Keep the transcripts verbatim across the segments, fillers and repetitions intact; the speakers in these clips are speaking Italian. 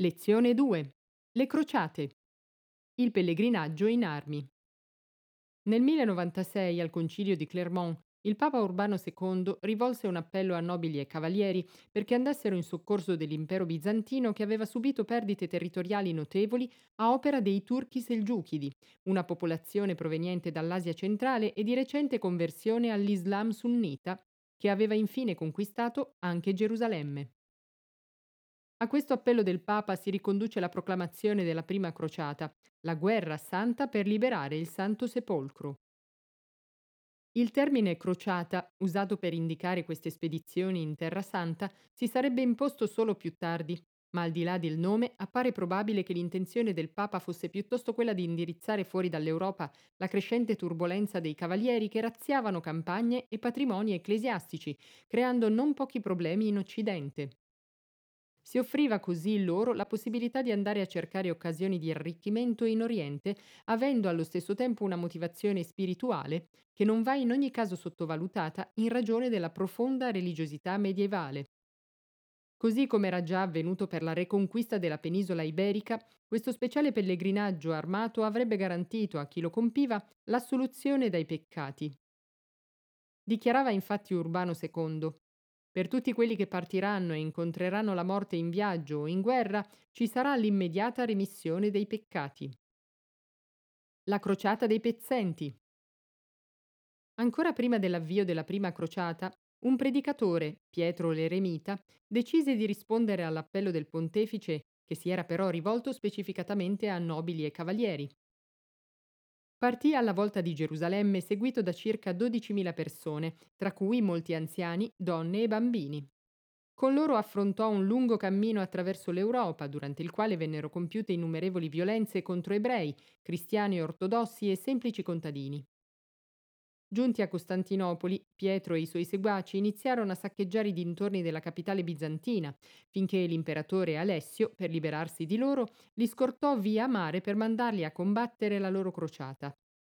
Lezione due. Le crociate. Il pellegrinaggio in armi. Nel millecentonovantasei, al concilio di Clermont, il Papa Urbano secondo rivolse un appello a nobili e cavalieri perché andassero in soccorso dell'impero bizantino che aveva subito perdite territoriali notevoli a opera dei turchi selgiukidi, una popolazione proveniente dall'Asia centrale e di recente conversione all'Islam sunnita, che aveva infine conquistato anche Gerusalemme. A questo appello del Papa si riconduce la proclamazione della Prima Crociata, la guerra santa per liberare il Santo Sepolcro. Il termine crociata, usato per indicare queste spedizioni in Terra Santa, si sarebbe imposto solo più tardi, ma al di là del nome appare probabile che l'intenzione del Papa fosse piuttosto quella di indirizzare fuori dall'Europa la crescente turbolenza dei cavalieri che razziavano campagne e patrimoni ecclesiastici, creando non pochi problemi in Occidente. Si offriva così loro la possibilità di andare a cercare occasioni di arricchimento in Oriente, avendo allo stesso tempo una motivazione spirituale che non va in ogni caso sottovalutata in ragione della profonda religiosità medievale. Così come era già avvenuto per la reconquista della penisola iberica, questo speciale pellegrinaggio armato avrebbe garantito a chi lo compiva l'assoluzione dai peccati. Dichiarava infatti Urbano secondo: per tutti quelli che partiranno e incontreranno la morte in viaggio o in guerra, ci sarà l'immediata remissione dei peccati. La crociata dei pezzenti. Ancora prima dell'avvio della prima crociata, un predicatore, Pietro l'Eremita, decise di rispondere all'appello del pontefice, che si era però rivolto specificatamente a nobili e cavalieri. Partì alla volta di Gerusalemme seguito da circa dodicimila persone, tra cui molti anziani, donne e bambini. Con loro affrontò un lungo cammino attraverso l'Europa, durante il quale vennero compiute innumerevoli violenze contro ebrei, cristiani ortodossi e semplici contadini. Giunti a Costantinopoli, Pietro e i suoi seguaci iniziarono a saccheggiare i dintorni della capitale bizantina, finché l'imperatore Alessio, per liberarsi di loro, li scortò via mare per mandarli a combattere la loro crociata.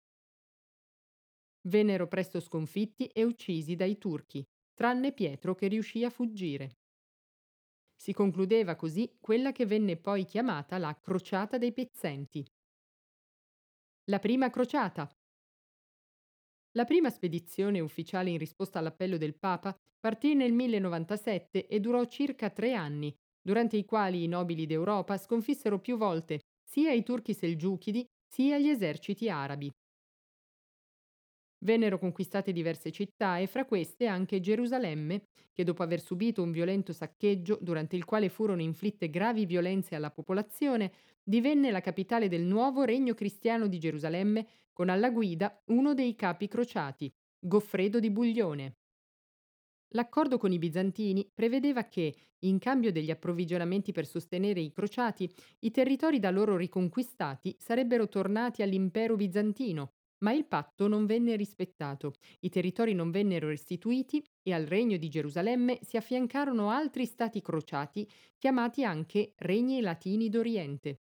Vennero presto sconfitti e uccisi dai turchi, tranne Pietro che riuscì a fuggire. Si concludeva così quella che venne poi chiamata la Crociata dei Pezzenti. La prima crociata. La prima spedizione ufficiale in risposta all'appello del Papa partì nel millecentonovantasette e durò circa tre anni, durante i quali i nobili d'Europa sconfissero più volte sia i turchi selgiukidi sia gli eserciti arabi. Vennero conquistate diverse città e fra queste anche Gerusalemme, che dopo aver subito un violento saccheggio durante il quale furono inflitte gravi violenze alla popolazione, divenne la capitale del nuovo regno cristiano di Gerusalemme con alla guida uno dei capi crociati, Goffredo di Buglione. L'accordo con i bizantini prevedeva che, in cambio degli approvvigionamenti per sostenere i crociati, i territori da loro riconquistati sarebbero tornati all'impero bizantino, ma il patto non venne rispettato, i territori non vennero restituiti e al regno di Gerusalemme si affiancarono altri stati crociati, chiamati anche Regni Latini d'Oriente.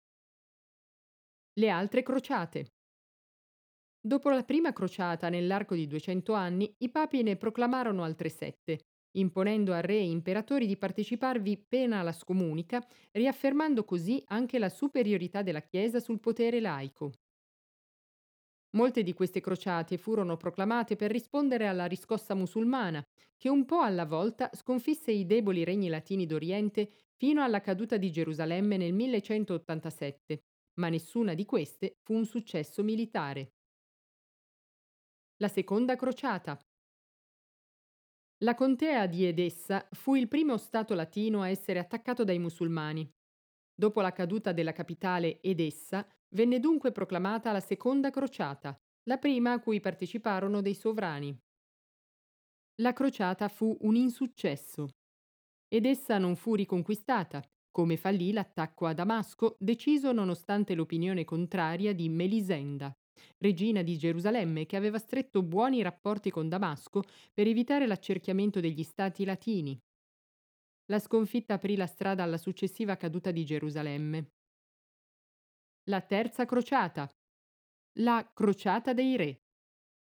Le altre crociate. Dopo la prima crociata, nell'arco di duecento anni, i papi ne proclamarono altre sette, imponendo a re e imperatori di parteciparvi pena la scomunica, riaffermando così anche la superiorità della Chiesa sul potere laico. Molte di queste crociate furono proclamate per rispondere alla riscossa musulmana, che un po' alla volta sconfisse i deboli regni latini d'Oriente fino alla caduta di Gerusalemme nel millecentottantasette, ma nessuna di queste fu un successo militare. La seconda crociata. La contea di Edessa fu il primo stato latino a essere attaccato dai musulmani. Dopo la caduta della capitale Edessa, venne dunque proclamata la seconda crociata, la prima a cui parteciparono dei sovrani. La crociata fu un insuccesso ed essa non fu riconquistata, come fallì l'attacco a Damasco, deciso nonostante l'opinione contraria di Melisenda, regina di Gerusalemme, che aveva stretto buoni rapporti con Damasco per evitare l'accerchiamento degli stati latini. La sconfitta aprì la strada alla successiva caduta di Gerusalemme. La terza crociata. La crociata dei re.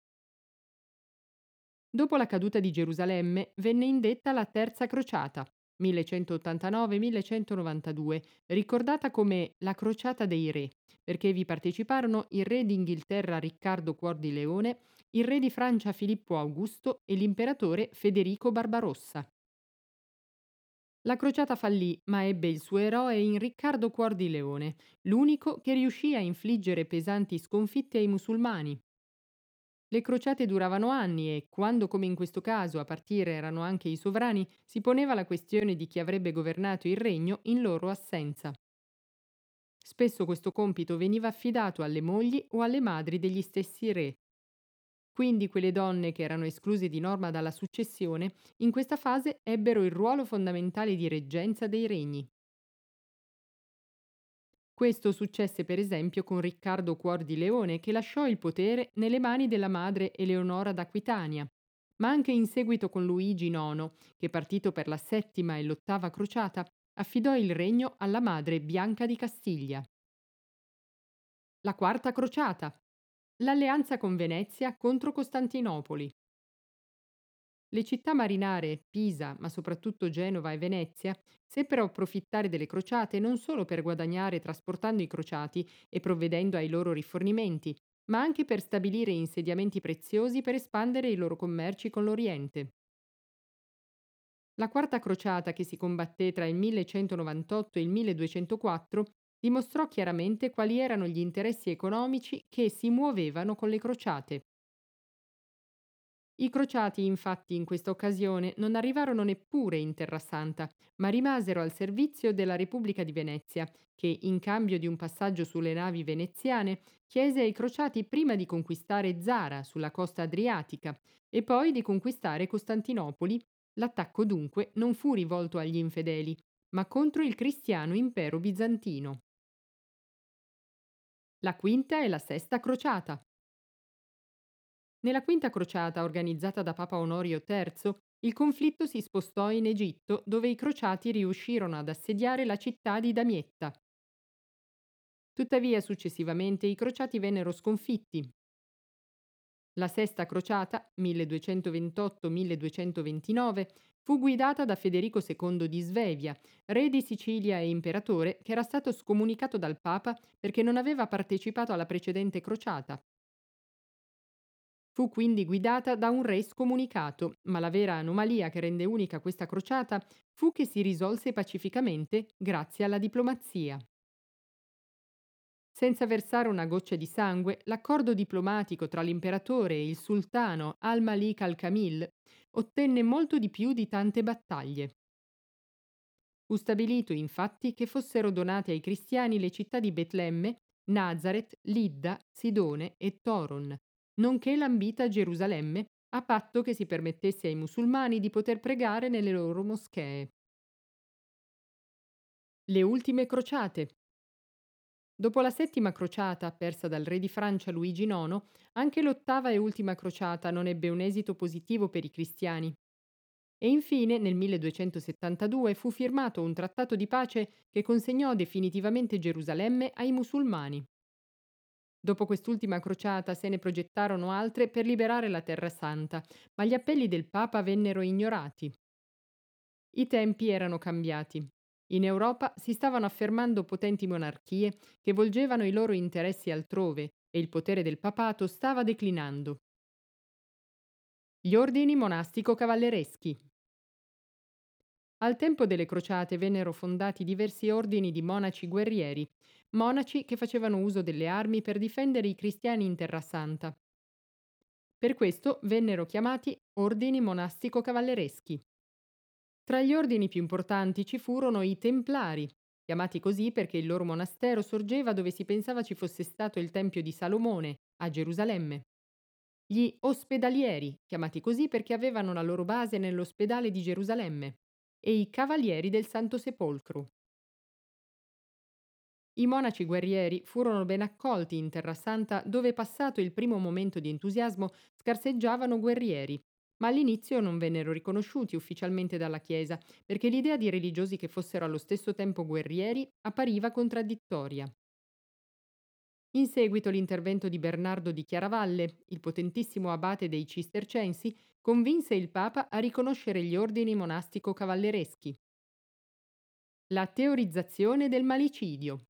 Dopo la caduta di Gerusalemme venne indetta la terza crociata, millecentottantanove-millecentonovantadue, ricordata come la Crociata dei Re, perché vi parteciparono il re d'Inghilterra Riccardo Cuor di Leone, il re di Francia Filippo Augusto e l'imperatore Federico Barbarossa. La crociata fallì, ma ebbe il suo eroe in Riccardo Cuor di Leone, l'unico che riuscì a infliggere pesanti sconfitte ai musulmani. Le crociate duravano anni e, quando come in questo caso a partire erano anche i sovrani, si poneva la questione di chi avrebbe governato il regno in loro assenza. Spesso questo compito veniva affidato alle mogli o alle madri degli stessi re. Quindi quelle donne che erano escluse di norma dalla successione, in questa fase ebbero il ruolo fondamentale di reggenza dei regni. Questo successe per esempio con Riccardo Cuor di Leone, che lasciò il potere nelle mani della madre Eleonora d'Aquitania, ma anche in seguito con Luigi nono, che partito per la settima e l'ottava crociata, affidò il regno alla madre Bianca di Castiglia. La quarta crociata. L'alleanza con Venezia contro Costantinopoli. Le città marinare, Pisa, ma soprattutto Genova e Venezia, seppero approfittare delle crociate non solo per guadagnare trasportando i crociati e provvedendo ai loro rifornimenti, ma anche per stabilire insediamenti preziosi per espandere i loro commerci con l'Oriente. La quarta crociata, che si combatté tra il millecentonovantotto e il milleduecentoquattro, dimostrò chiaramente quali erano gli interessi economici che si muovevano con le crociate. I crociati, infatti, in questa occasione non arrivarono neppure in Terra Santa, ma rimasero al servizio della Repubblica di Venezia, che, in cambio di un passaggio sulle navi veneziane, chiese ai crociati prima di conquistare Zara, sulla costa adriatica, e poi di conquistare Costantinopoli. L'attacco dunque non fu rivolto agli infedeli, ma contro il cristiano impero bizantino. La quinta e la sesta crociata. Nella quinta crociata, organizzata da Papa Onorio terzo, il conflitto si spostò in Egitto, dove i crociati riuscirono ad assediare la città di Damietta. Tuttavia, successivamente, i crociati vennero sconfitti. La sesta crociata, milleduecentoventotto-milleduecentoventinove, fu guidata da Federico secondo di Svevia, re di Sicilia e imperatore, che era stato scomunicato dal Papa perché non aveva partecipato alla precedente crociata. Fu quindi guidata da un re scomunicato, ma la vera anomalia che rende unica questa crociata fu che si risolse pacificamente grazie alla diplomazia. Senza versare una goccia di sangue, l'accordo diplomatico tra l'imperatore e il sultano al-Malik al-Kamil ottenne molto di più di tante battaglie. Fu stabilito infatti che fossero donate ai cristiani le città di Betlemme, Nazareth, Lidda, Sidone e Toron, nonché l'ambita Gerusalemme, a patto che si permettesse ai musulmani di poter pregare nelle loro moschee. Le ultime crociate. Dopo la settima crociata, persa dal re di Francia Luigi nono, anche l'ottava e ultima crociata non ebbe un esito positivo per i cristiani. E infine, nel milleduecentosettantadue, fu firmato un trattato di pace che consegnò definitivamente Gerusalemme ai musulmani. Dopo quest'ultima crociata se ne progettarono altre per liberare la Terra Santa, ma gli appelli del Papa vennero ignorati. I tempi erano cambiati. In Europa si stavano affermando potenti monarchie che volgevano i loro interessi altrove e il potere del papato stava declinando. Gli ordini monastico-cavallereschi. Al tempo delle crociate vennero fondati diversi ordini di monaci guerrieri, monaci che facevano uso delle armi per difendere i cristiani in Terra Santa. Per questo vennero chiamati ordini monastico-cavallereschi. Tra gli ordini più importanti ci furono i Templari, chiamati così perché il loro monastero sorgeva dove si pensava ci fosse stato il Tempio di Salomone, a Gerusalemme. Gli Ospedalieri, chiamati così perché avevano la loro base nell'ospedale di Gerusalemme, e i Cavalieri del Santo Sepolcro. I monaci guerrieri furono ben accolti in Terra Santa, dove passato il primo momento di entusiasmo scarseggiavano guerrieri, ma all'inizio non vennero riconosciuti ufficialmente dalla Chiesa, perché l'idea di religiosi che fossero allo stesso tempo guerrieri appariva contraddittoria. In seguito l'intervento di Bernardo di Chiaravalle, il potentissimo abate dei Cistercensi, convinse il Papa a riconoscere gli ordini monastico-cavallereschi. La teorizzazione del malicidio.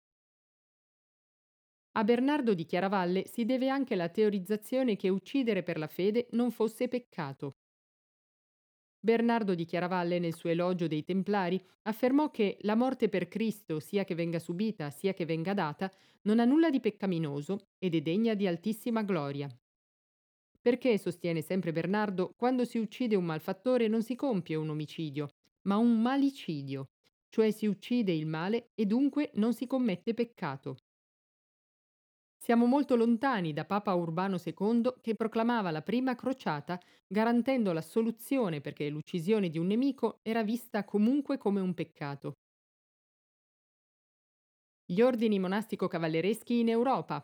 A Bernardo di Chiaravalle si deve anche la teorizzazione che uccidere per la fede non fosse peccato. Bernardo di Chiaravalle, nel suo elogio dei Templari, affermò che la morte per Cristo, sia che venga subita, sia che venga data, non ha nulla di peccaminoso ed è degna di altissima gloria. Perché, sostiene sempre Bernardo, quando si uccide un malfattore non si compie un omicidio, ma un malicidio, cioè si uccide il male e dunque non si commette peccato. Siamo molto lontani da Papa Urbano secondo che proclamava la prima crociata garantendo l'assoluzione perché l'uccisione di un nemico era vista comunque come un peccato. Gli ordini monastico-cavallereschi in Europa.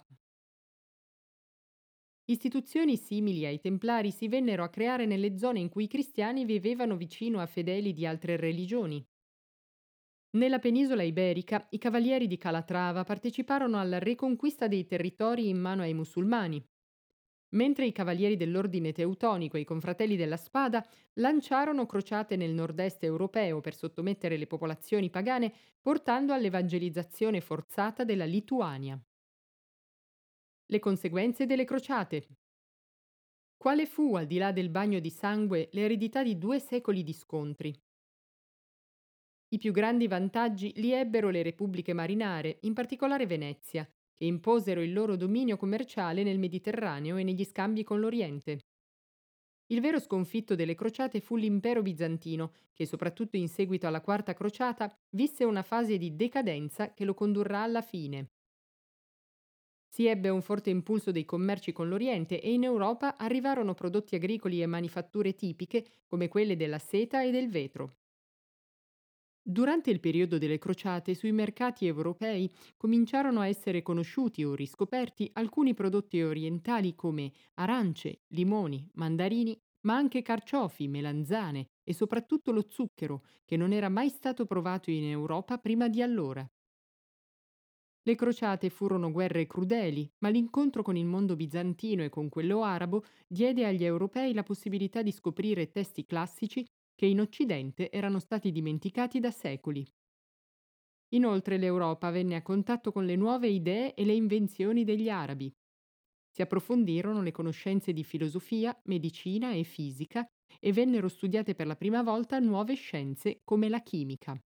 Istituzioni simili ai Templari si vennero a creare nelle zone in cui i cristiani vivevano vicino a fedeli di altre religioni. Nella penisola iberica, i cavalieri di Calatrava parteciparono alla riconquista dei territori in mano ai musulmani, mentre i cavalieri dell'ordine teutonico e i confratelli della Spada lanciarono crociate nel nord-est europeo per sottomettere le popolazioni pagane, portando all'evangelizzazione forzata della Lituania. Le conseguenze delle crociate. Quale fu, al di là del bagno di sangue, l'eredità di due secoli di scontri? I più grandi vantaggi li ebbero le repubbliche marinare, in particolare Venezia, che imposero il loro dominio commerciale nel Mediterraneo e negli scambi con l'Oriente. Il vero sconfitto delle crociate fu l'impero bizantino, che soprattutto in seguito alla quarta crociata visse una fase di decadenza che lo condurrà alla fine. Si ebbe un forte impulso dei commerci con l'Oriente e in Europa arrivarono prodotti agricoli e manifatture tipiche come quelle della seta e del vetro. Durante il periodo delle crociate, sui mercati europei cominciarono a essere conosciuti o riscoperti alcuni prodotti orientali come arance, limoni, mandarini, ma anche carciofi, melanzane e soprattutto lo zucchero, che non era mai stato provato in Europa prima di allora. Le crociate furono guerre crudeli, ma l'incontro con il mondo bizantino e con quello arabo diede agli europei la possibilità di scoprire testi classici che in Occidente erano stati dimenticati da secoli. Inoltre l'Europa venne a contatto con le nuove idee e le invenzioni degli arabi. Si approfondirono le conoscenze di filosofia, medicina e fisica e vennero studiate per la prima volta nuove scienze come la chimica.